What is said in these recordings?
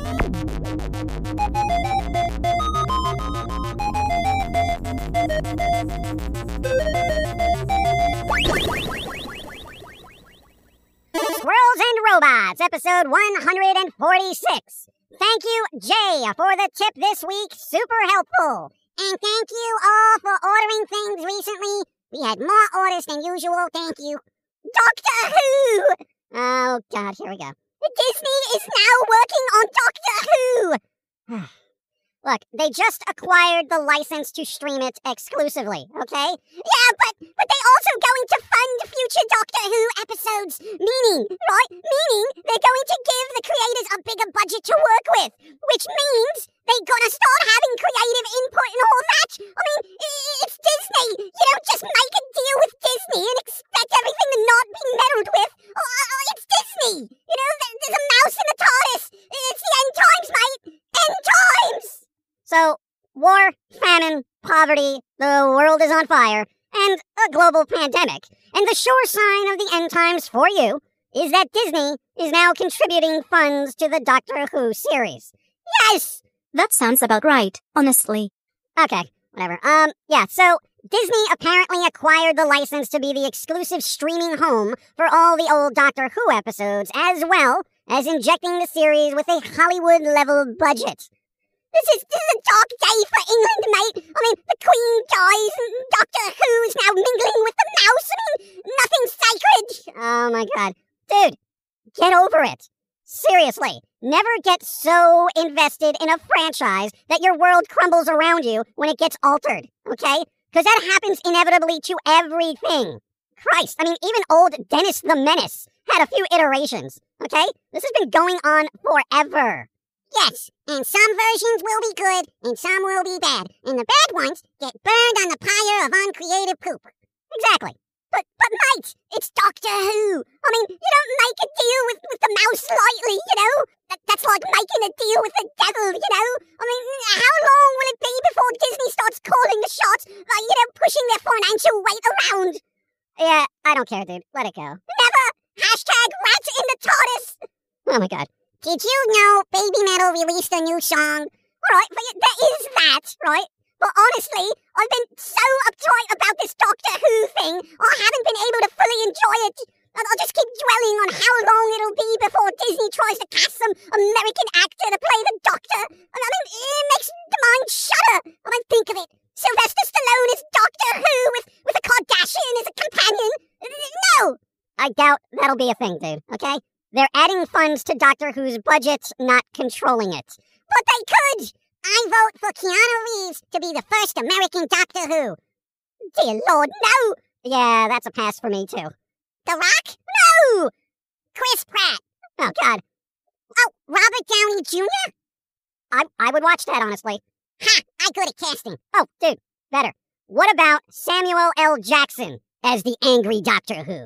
Squirrels and Robots, episode 146. Thank you, Jay, for the tip this week. Super helpful. And thank you all for ordering things recently. We had more orders than usual. Thank you. Doctor Who! Oh, God, here we go. Disney is now working on Doctor Who! Look, they just acquired the license to stream it exclusively, okay? Yeah, but they're also going to fund future Doctor Who episodes. Meaning they're going to give the creators a bigger budget to work with, which means they're gonna start having creative input and all that. I mean, it's Disney. You don't just make a deal with Disney and expect everything to not be meddled with. It's Disney. You know, there's a mouse in the TARDIS. It's the end times, mate. End times! So, war, famine, poverty, the world is on fire, and a global pandemic. And the sure sign of the end times for you is that Disney is now contributing funds to the Doctor Who series. Yes! That sounds about right, honestly. Okay, whatever. Yeah, so Disney apparently acquired the license to be the exclusive streaming home for all the old Doctor Who episodes, as well as injecting the series with a Hollywood-level budget. This is a dark day for England, mate. I mean, the Queen dies and Doctor Who's now mingling with the mouse. I mean, nothing's sacred. Oh, my God. Dude, get over it. Seriously, never get so invested in a franchise that your world crumbles around you when it gets altered, okay? Because that happens inevitably to everything. Christ, I mean, even old Dennis the Menace had a few iterations, okay? This has been going on forever. Yes, and some versions will be good, and some will be bad, and the bad ones get burned on the pyre of uncreative poop. Exactly. But mate, it's Doctor Who. I mean, you don't make a deal with the mouse lightly, you know? That's like making a deal with the devil, you know? I mean, how long will it be before Disney starts calling the shots, pushing their financial weight around? Yeah, I don't care, dude. Let it go. Never! Hashtag rats in the TARDIS! Oh my God. Did you know Baby Metal released a new song? Alright, but there is that, right? But honestly, I've been so uptight about this Doctor Who thing, I haven't been able to fully enjoy it. I'll just keep dwelling on how long it'll be before Disney tries to cast some American actor to play the Doctor. I mean, it makes the mind shudder. I mean, think of it. Sylvester Stallone is Doctor Who with a Kardashian as a companion. No! I doubt that'll be a thing, dude, okay? They're adding funds to Doctor Who's budget, not controlling it. But they could! I vote for Keanu Reeves to be the first American Doctor Who. Dear Lord, no! Yeah, that's a pass for me, too. The Rock? No! Chris Pratt. Oh, God. Oh, Robert Downey Jr.? I would watch that, honestly. Ha! I'm good at casting. Oh, dude, better. What about Samuel L. Jackson as the angry Doctor Who?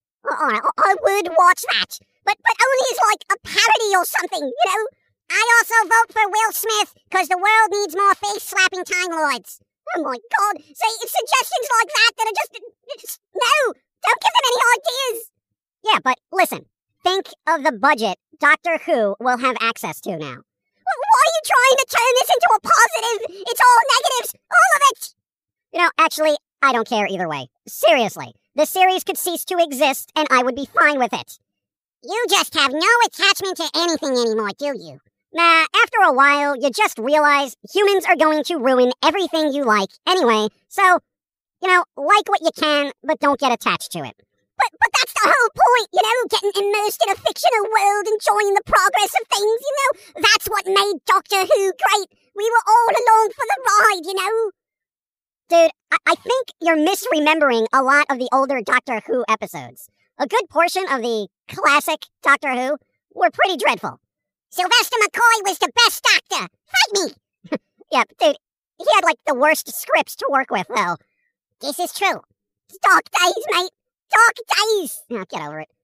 I would watch that. But only as like a parody or something, you know? I also vote for Will Smith, because the world needs more face-slapping Time Lords. Oh my God. See, it's suggestions like that are just... No! Don't give them any ideas! Yeah, but listen. Think of the budget Doctor Who will have access to now. Why are you trying to turn this into a positive? It's all negatives! All of it! You know, actually, I don't care either way. Seriously. The series could cease to exist, and I would be fine with it. You just have no attachment to anything anymore, do you? Nah, after a while, you just realize humans are going to ruin everything you like anyway, so, like what you can, but don't get attached to it. But that's the whole point, getting immersed in a fictional world, enjoying the progress of things, that's what made Doctor Who great. We were all along for the ride, Dude, I think you're misremembering a lot of the older Doctor Who episodes. A good portion of the classic Doctor Who were pretty dreadful. Sylvester McCoy was the best Doctor. Fight me! Yeah, dude, he had like the worst scripts to work with, though. This is true. It's dark days, mate. Dark days. Oh, get over it.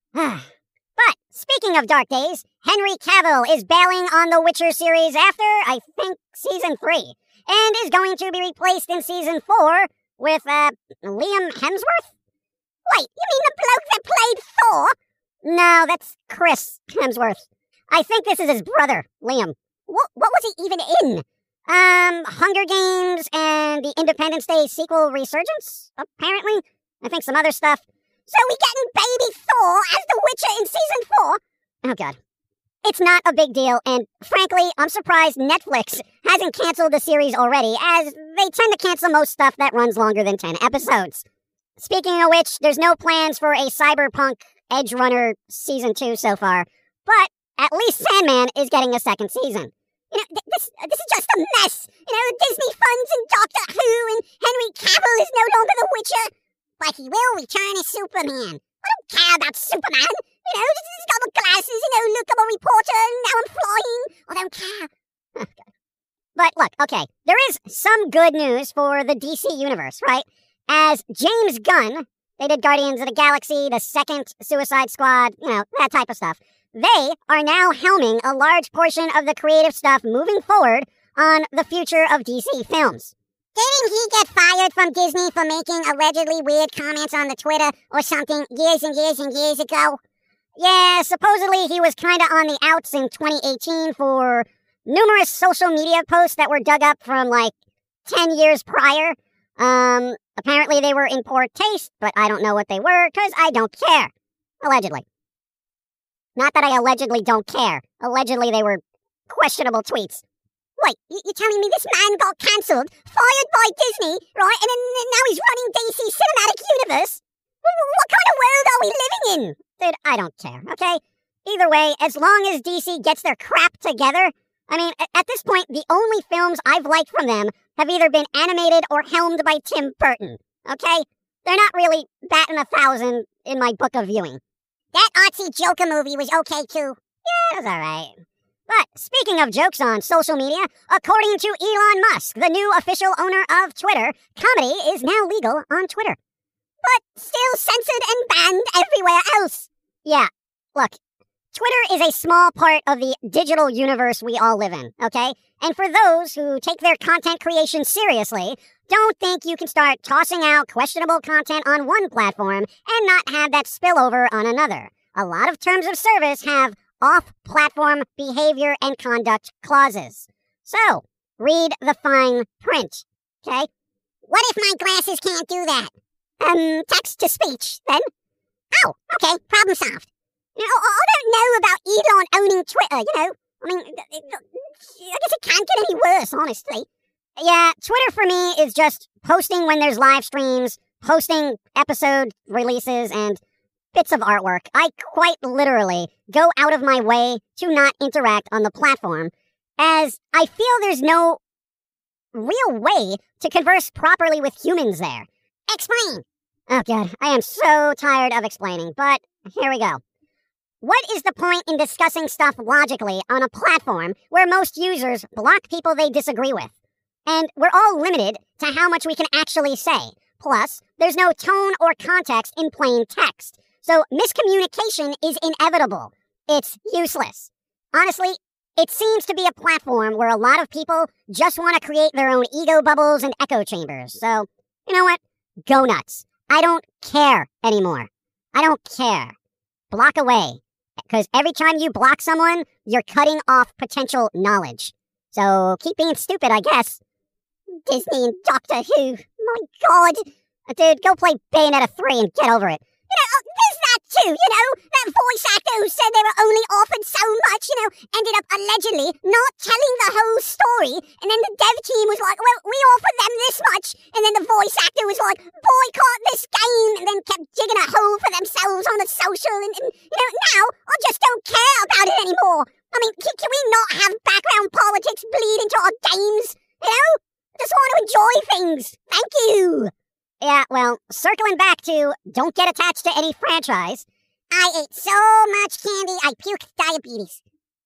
But speaking of dark days, Henry Cavill is bailing on the Witcher series after, I think, season 3, and is going to be replaced in season 4 with Liam Hemsworth. Wait, you mean the bloke that played Thor? No, that's Chris Hemsworth. I think this is his brother, Liam. What was he even in? Hunger Games and the Independence Day sequel Resurgence, apparently. I think some other stuff. So we getting baby Thor as the Witcher in season 4? Oh, God. It's not a big deal, and frankly, I'm surprised Netflix hasn't canceled the series already, as they tend to cancel most stuff that runs longer than 10 episodes. Speaking of which, there's no plans for a Cyberpunk Edge Runner season 2 so far, but at least Sandman is getting a second season. You know, this is just a mess. You know, Disney funds and Doctor Who and Henry Cavill is no longer the Witcher, but he will return as Superman. I don't care about Superman. You know, just double glasses, you know, look, I'm a reporter, now I'm flying. I don't care. But look, okay, there is some good news for the DC universe, right? As James Gunn, they did Guardians of the Galaxy, the second Suicide Squad, you know, that type of stuff. They are now helming a large portion of the creative stuff moving forward on the future of DC films. Didn't he get fired from Disney for making allegedly weird comments on the Twitter or something years and years and years ago? Yeah, supposedly he was kind of on the outs in 2018 for numerous social media posts that were dug up from like 10 years prior. Apparently they were in poor taste, but I don't know what they were because I don't care. Allegedly. Not that I allegedly don't care. Allegedly they were questionable tweets. Wait, you're telling me this man got cancelled, fired by Disney, right? And then now he's running DC Cinematic Universe? What kind of world are we living in? Dude, I don't care, okay? Either way, as long as DC gets their crap together, I mean, at this point, the only films I've liked from them have either been animated or helmed by Tim Burton, okay? They're not really batting 1,000 in my book of viewing. That artsy Joker movie was okay, too. Yeah, it was alright. But speaking of jokes on social media, according to Elon Musk, the new official owner of Twitter, comedy is now legal on Twitter. But still censored and banned everywhere else. Yeah, look, Twitter is a small part of the digital universe we all live in, okay? And for those who take their content creation seriously, don't think you can start tossing out questionable content on one platform and not have that spill over on another. A lot of terms of service have off-platform behavior and conduct clauses. So, read the fine print, okay? What if my glasses can't do that? Text-to-speech, then? Oh, okay, problem solved. You know, I don't know about Elon owning Twitter, you know? I mean, I guess it can't get any worse, honestly. Yeah, Twitter for me is just posting when there's live streams, posting episode releases, and bits of artwork. I quite literally go out of my way to not interact on the platform, as I feel there's no real way to converse properly with humans there. Explain! Oh god, I am so tired of explaining, but here we go. What is the point in discussing stuff logically on a platform where most users block people they disagree with? And we're all limited to how much we can actually say. Plus, there's no tone or context in plain text. So miscommunication is inevitable. It's useless. Honestly, it seems to be a platform where a lot of people just want to create their own ego bubbles and echo chambers. So, you know what? Go nuts. I don't care anymore. I don't care. Block away. Because every time you block someone, you're cutting off potential knowledge. So keep being stupid, I guess. Disney and Doctor Who. My God. Dude, go play Bayonetta 3 and get over it. You know, there's that too, you know? That voice actor who said they were only offered so much, you know, ended up allegedly not telling the whole story. And then the dev team was like, well, we offered them this much. And then the voice actor was like, boycott this game. And then kept digging a hole for themselves on the social. And you know, now I just don't care about it anymore. I mean, can we not have background politics bleed into our games? You know? I just want to enjoy things. Thank you. Yeah, well, circling back to don't get attached to any franchise. I ate so much candy, I puked diabetes.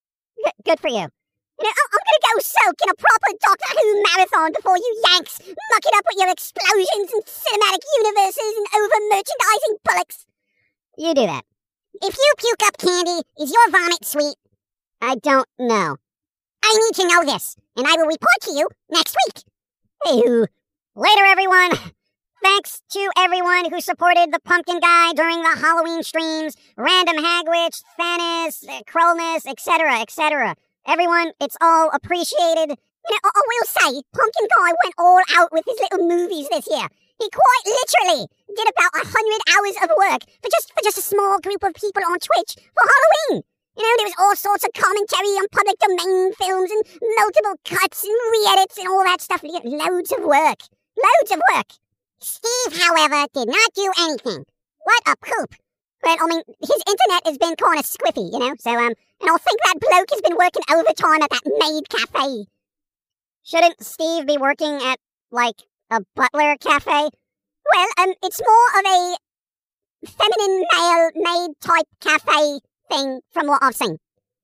Good for you. You know, I'm gonna go soak in a proper Doctor Who marathon before you Yanks muck it up with your explosions and cinematic universes and over-merchandising bullocks. You do that. If you puke up candy, is your vomit sweet? I don't know. I need to know this, and I will report to you next week. Hey, later, everyone. Thanks to everyone who supported the Pumpkin Guy during the Halloween streams, Random Hagwitch, Thanis, Krolness, etc., etc. Everyone, it's all appreciated. You know, I will say, Pumpkin Guy went all out with his little movies this year. He quite literally did about 100 hours of work for just a small group of people on Twitch for Halloween. You know, there was all sorts of commentary on public domain films and multiple cuts and re-edits and all that stuff. Loads of work. Loads of work. Steve, however, did not do anything. What a poop. But, I mean, his internet has been kind of squiffy, you know, so, and I think that bloke has been working overtime at that maid cafe. Shouldn't Steve be working at, like, a butler cafe? Well, it's more of a feminine male maid type cafe thing from what I've seen.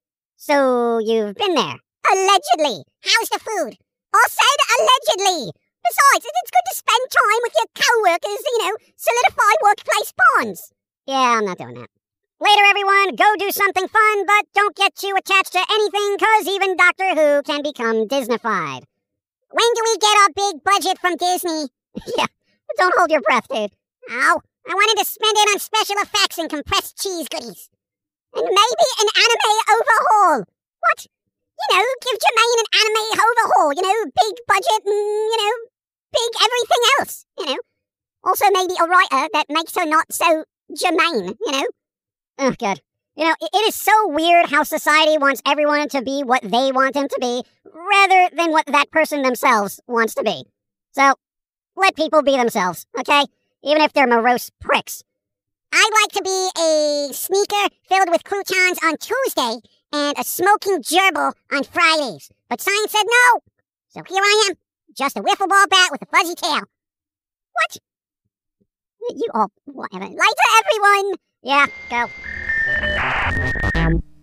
So, you've been there. Allegedly. How's the food? I said allegedly. Besides, it's good to spend time with your co-workers, you know, solidify workplace bonds. Yeah, I'm not doing that. Later, everyone, go do something fun, but don't get too attached to anything, because even Doctor Who can become Disneyfied. When do we get our big budget from Disney? Yeah, don't hold your breath, dude. Ow, I wanted to spend it on special effects and compressed cheese goodies. And maybe an anime overhaul. What? You know, give Jermaine an anime overhaul, you know, big budget and, you know, big everything else, you know. Also maybe a writer that makes her not so Jermaine, you know. Oh, God. You know, it is so weird how society wants everyone to be what they want them to be, rather than what that person themselves wants to be. So, let people be themselves, okay? Even if they're morose pricks. I'd like to be a sneaker filled with croutons on Tuesday and a smoking gerbil on Fridays. But science said no. So here I am, just a wiffle ball bat with a fuzzy tail. What? You all, whatever. Later, everyone. Yeah, go.